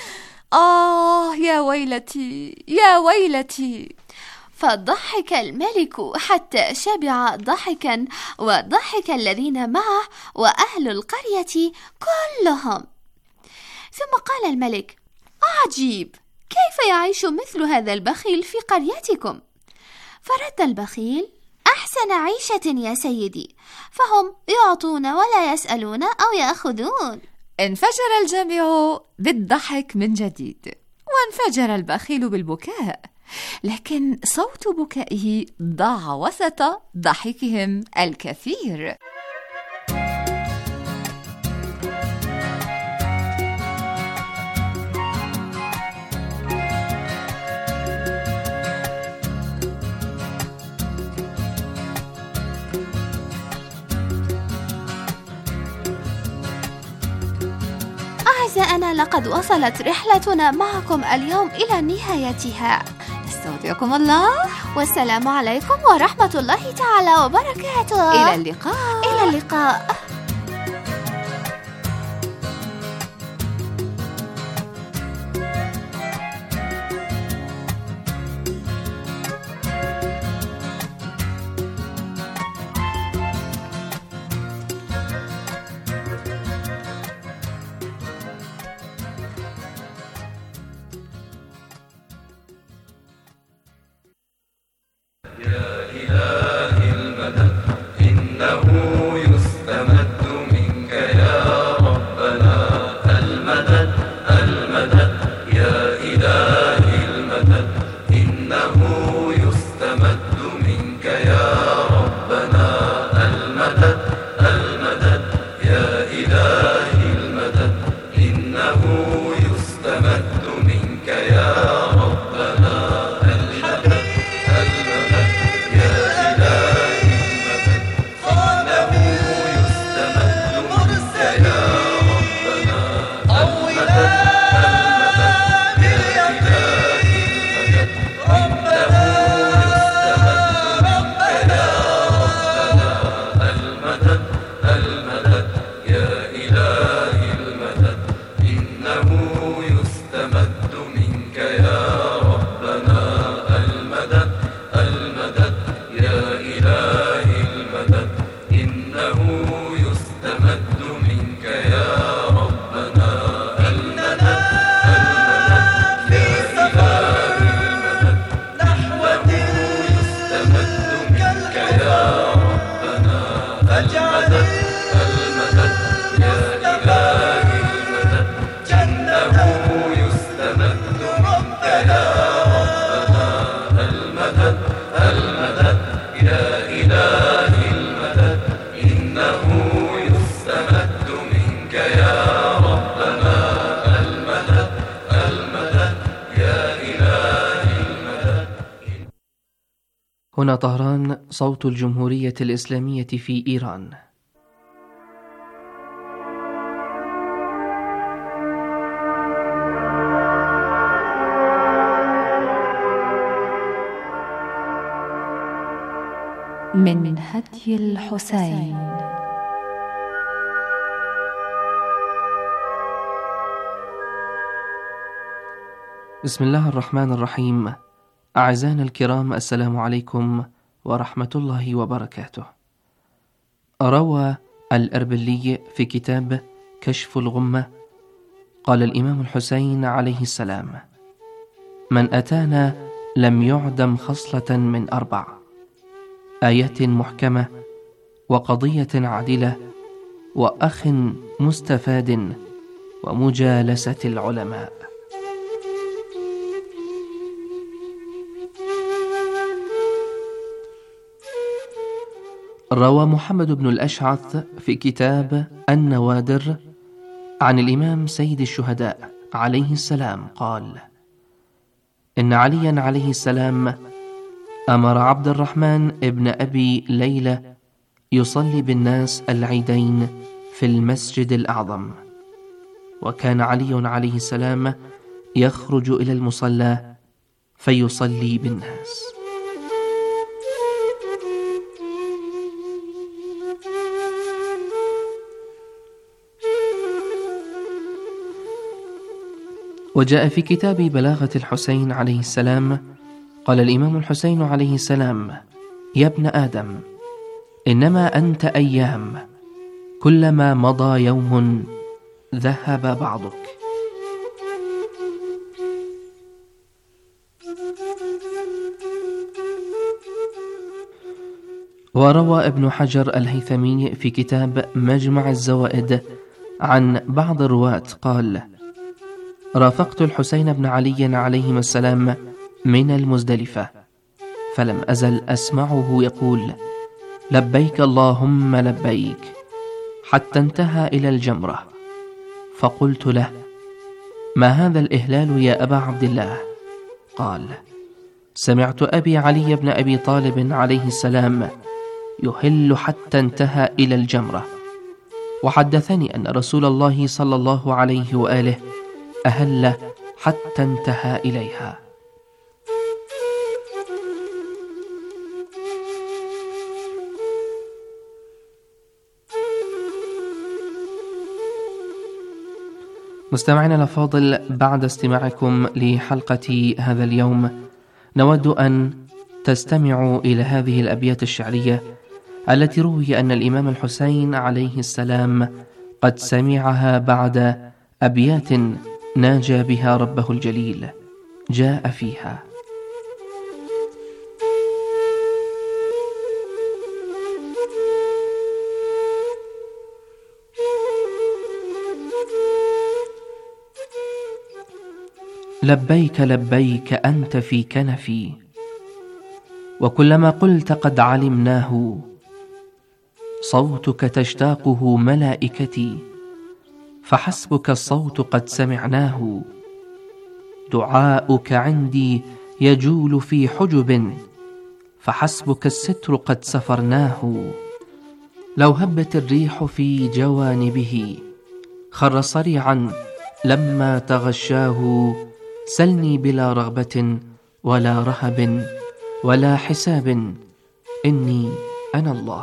يا ويلتي يا ويلتي. فضحك الملك حتى شبع ضحكا، وضحك الذين معه وأهل القرية كلهم. ثم قال الملك: عجيب، كيف يعيش مثل هذا البخيل في قريتكم؟ فرد البخيل: أحسن عيشة يا سيدي، فهم يعطون ولا يسألون أو يأخذون. انفجر الجميع بالضحك من جديد، وانفجر البخيل بالبكاء، لكن صوت بكائه ضاع وسط ضحكهم الكثير. أعزائنا، لقد وصلت رحلتنا معكم اليوم إلى نهايتها. نستودعكم الله، والسلام عليكم ورحمة الله تعالى وبركاته. إلى اللقاء. إلى اللقاء. هنا طهران، صوت الجمهورية الإسلامية في إيران. من هدي الحسين. بسم الله الرحمن الرحيم. أعزائنا الكرام، السلام عليكم ورحمة الله وبركاته. روى الأربلي في كتاب كشف الغمة قال الإمام الحسين عليه السلام: من أتانا لم يعدم خصلة من 4: آية محكمة، وقضية عادلة، وأخ مستفاد، ومجالسة العلماء. روى محمد بن الأشعث في كتاب النوادر عن الإمام سيد الشهداء عليه السلام قال: إن عليا عليه السلام أمر عبد الرحمن ابن أبي ليلى يصلي بالناس العيدين في المسجد الأعظم، وكان علي عليه السلام يخرج إلى المصلى فيصلي بالناس. وجاء في كتاب بلاغة الحسين عليه السلام قال الإمام الحسين عليه السلام: يا ابن آدم، إنما أنت أيام، كلما مضى يوم ذهب بعضك. وروى ابن حجر الهيثمي في كتاب مجمع الزوائد عن بعض الرواة قال: رافقت الحسين بن علي عليهما السلام من المزدلفة، فلم أزل أسمعه يقول: لبيك اللهم لبيك، حتى انتهى إلى الجمرة. فقلت له: ما هذا الإهلال يا أبا عبد الله؟ قال: سمعت أبي علي بن أبي طالب عليه السلام يهل حتى انتهى إلى الجمرة، وحدثني أن رسول الله صلى الله عليه وآله أهل حتى انتهى إليها. مستمعينا الأفاضل، بعد استماعكم لحلقة هذا اليوم نود أن تستمعوا إلى هذه الأبيات الشعرية التي روي أن الإمام الحسين عليه السلام قد سمعها بعد أبيات ناجى بها ربه الجليل. جاء فيها: لبيك لبيك أنت في كنفي، وكلما قلت قد علمناه، صوتك تشتاقه ملائكتي، فحسبك الصوت قد سمعناه. دعاؤك عندي يجول في حجب، فحسبك الستر قد سفرناه. لو هبت الريح في جوانبه، خر صريعا لما تغشاه. سلني بلا رغبة ولا رهب ولا حساب، إني أنا الله.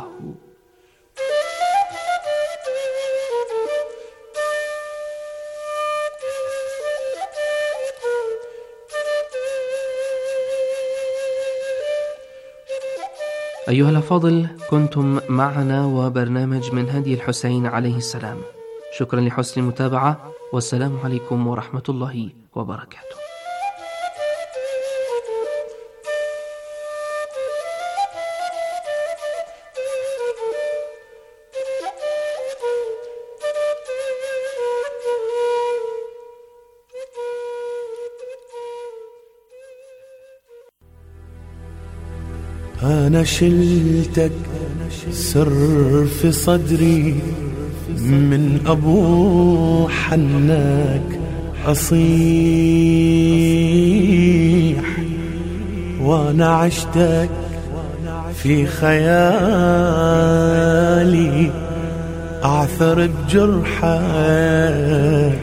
أيها الأفاضل، كنتم معنا وبرنامج من هدي الحسين عليه السلام. شكرا لحسن المتابعة، والسلام عليكم ورحمة الله وبركاته. أنا شلتك سر في صدري من أبو حناك أصيح، وأنا عشتك في خيالي أعثر بجرحك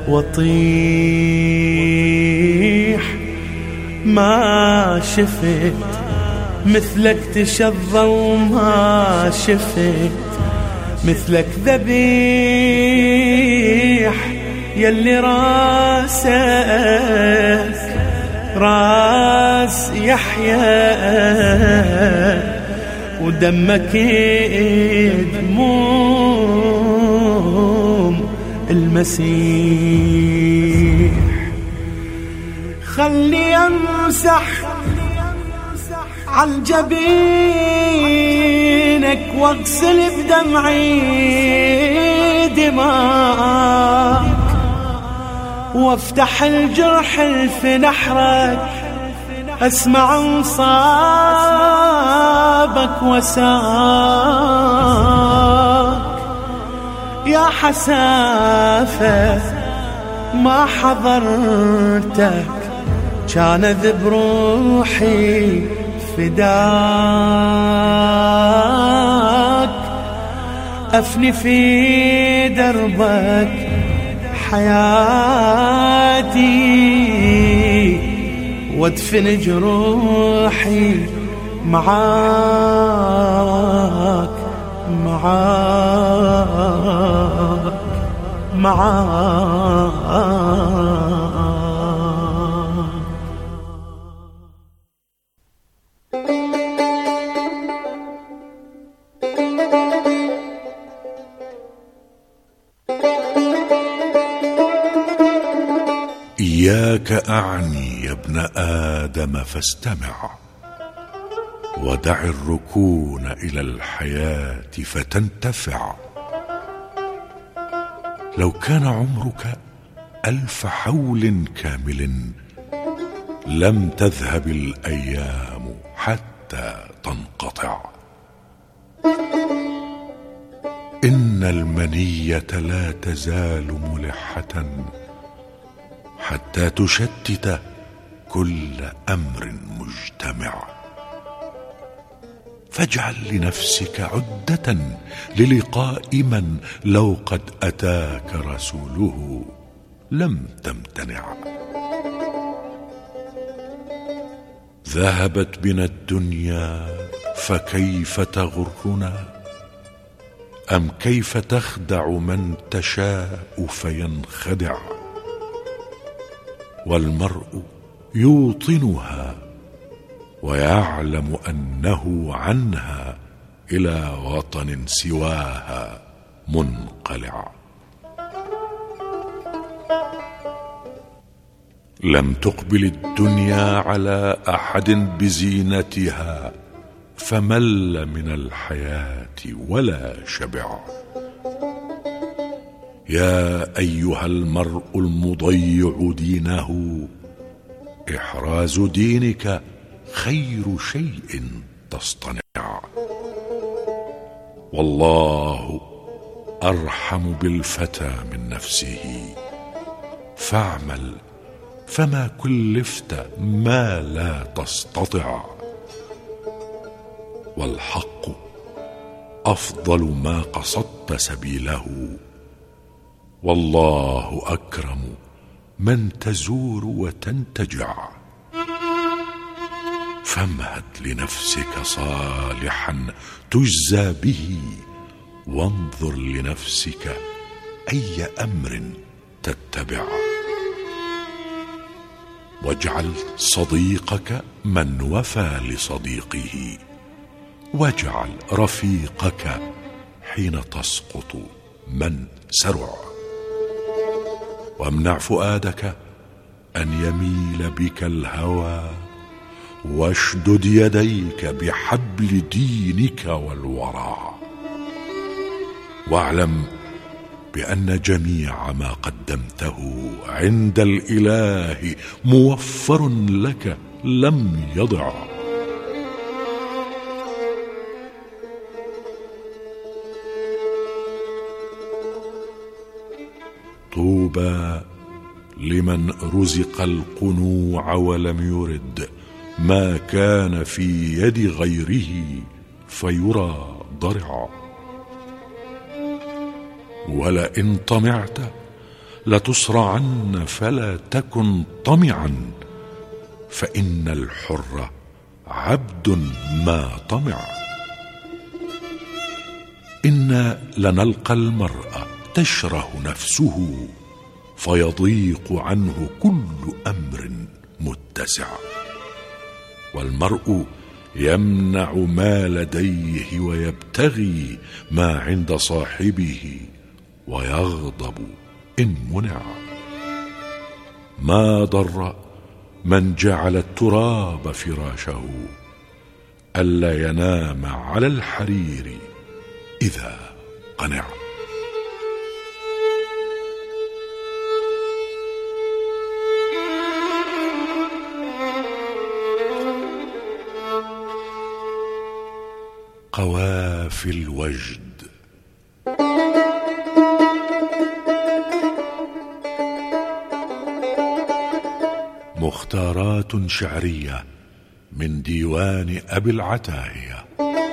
وطيح. ما شفت مثلك تشظى وما شفت مثلك ذبيح، يلي راسك راس يحيى ودمك دموم المسيح. خلي امسح عالجبينك واغسل بدمعي دماءك، وافتح الجرح في نحرك اسمع انصابك وساك. يا حسافة ما حضرتك، كان ذب روحي فداك. أفني في دربك حياتي، وادفن جروحي معاك معاك معاك. إياك أعني يا ابن آدم فاستمع، ودع الركون إلى الحياة فتنتفع. لو كان عمرك 1000 حول كامل، لم تذهب الأيام حتى تنقطع. إن المنية لا تزال ملحة حتى تشتت كل أمر مجتمع. فاجعل لنفسك عدة للقاء من لو قد أتاك رسوله لم تمتنع. ذهبت بنا الدنيا فكيف تغرنا، أم كيف تخدع من تشاء فينخدع. والمرء يوطنها ويعلم أنه عنها إلى وطن سواها منقلع. لم تقبل الدنيا على أحد بزينتها فمل من الحياة ولا شبع. يا أيها المرء المضيع دينه، إحراز دينك خير شيء تصطنع. والله أرحم بالفتى من نفسه، فاعمل فما كلفت ما لا تستطع. والحق أفضل ما قصدت سبيله، والله أكرم من تزور وتنتجع. فامهد لنفسك صالحا تجزى به، وانظر لنفسك أي أمر تتبع. واجعل صديقك من وفى لصديقه، واجعل رفيقك حين تسقط من سرع. وامنع فؤادك أن يميل بك الهوى، واشدد يديك بحبل دينك والورع. واعلم بأن جميع ما قدمته عند الإله موفر لك لم يضع. طوبى لمن رزق القنوع ولم يرد ما كان في يد غيره فيرى ضرعا. ولئن طمعت لتصرعن فلا تكن طمعا، فإن الحر عبد ما طمع. إنا لنلقى المرء تشره نفسه، فيضيق عنه كل أمر متسع. والمرء يمنع ما لديه ويبتغي ما عند صاحبه، ويغضب إن منع. ما ضر من جعل التراب فراشه، ألا ينام على الحرير إذا قنع. قوافي الوجد. مختارات شعرية من ديوان أبي العتاهية.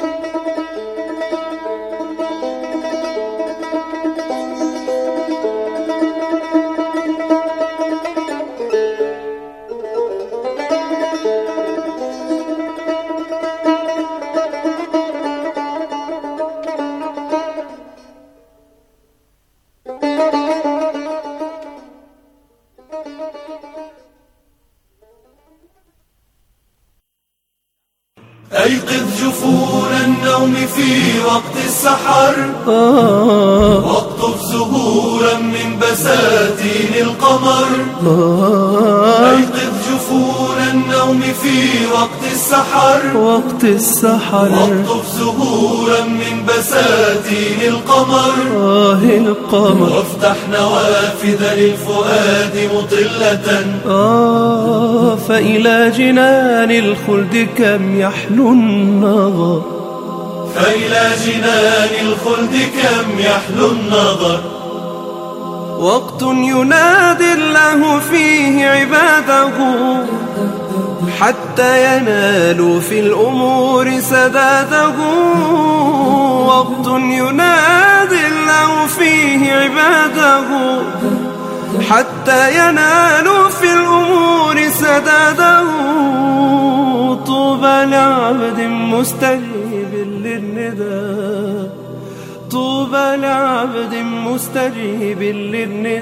أيقظ جفون النوم في وقت السحر، واقطف زهورا من بساتين القمر. أيقظ جفون النوم في وقت السحر، واقطف زهورا من بساتين القمر. وافتح نوافذ للفؤاد مطلة، فإلى جنان الخلد كم يحلو النظر. فإلى جنان الخلد كم يحلو النظر. وقت ينادي الله فيه عباده حتى ينالوا في الأمور سداده. وقت ينادي الله فيه عباده حتى ينالوا في الأمور سداده. طوبى لعبد مستجيب للنداء، طوبى لعبد مستجيب للنداء.